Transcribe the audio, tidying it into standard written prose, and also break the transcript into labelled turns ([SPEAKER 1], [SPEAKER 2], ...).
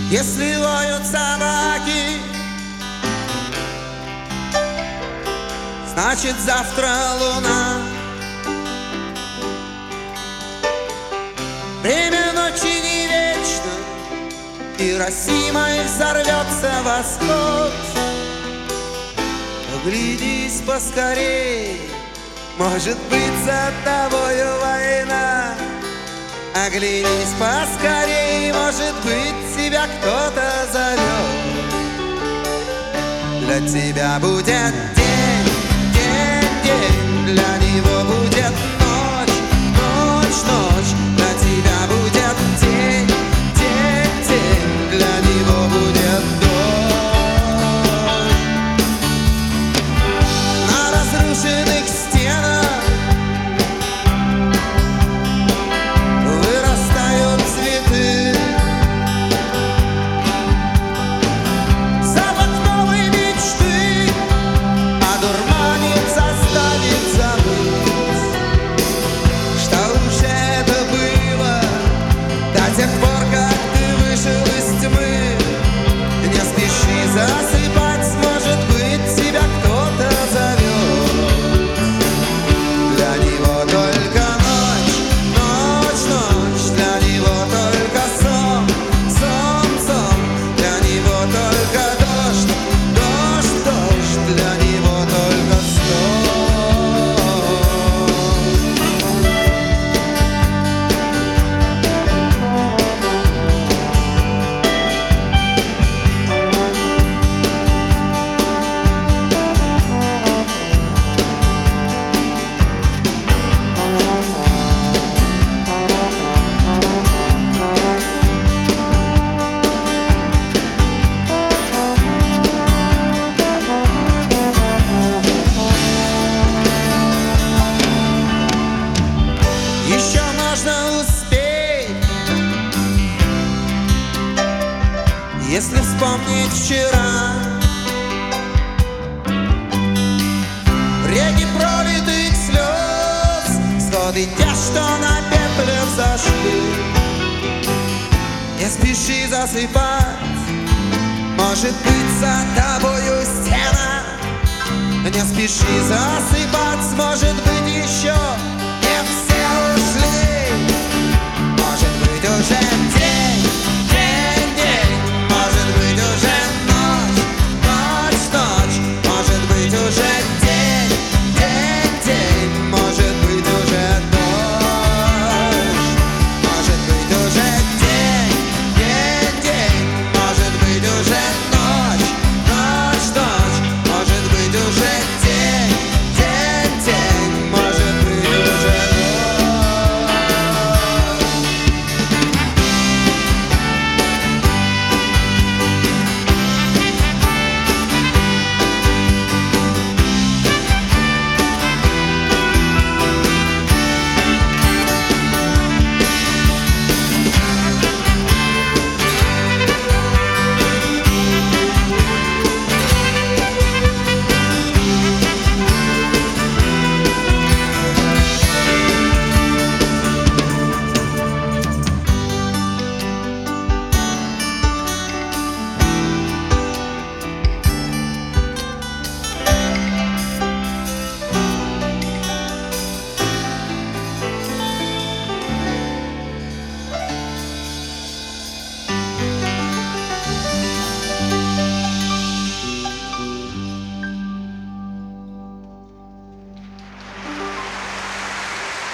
[SPEAKER 1] Если воют собаки, значит завтра луна. Время ночи не вечно, Хиросимой взорвется восход. Оглядись поскорей, может быть, за тобою война. Оглянись поскорей, может быть, тебя кто-то зовет. Для тебя будет день, день, день, для него будет ночь, ночь, ночь. Для тебя будет день, день, день, для него будет дождь. На разрушенных стенах с тех пор, как ты вышел из тьмы. Не спеши засыпать, может быть, тебя кто-то зовет. Для него только ночь, ночь, ночь. Для него только сон, сон, сон. Для него только дождь, дождь, дождь. Для него только сон. Еще можно успеть, если вспомнить вчера. Реки пролитых слез, всходы те, что на пепле взошли. Не спеши засыпать, может быть, за тобою стена. Не спеши засыпать, может быть, еще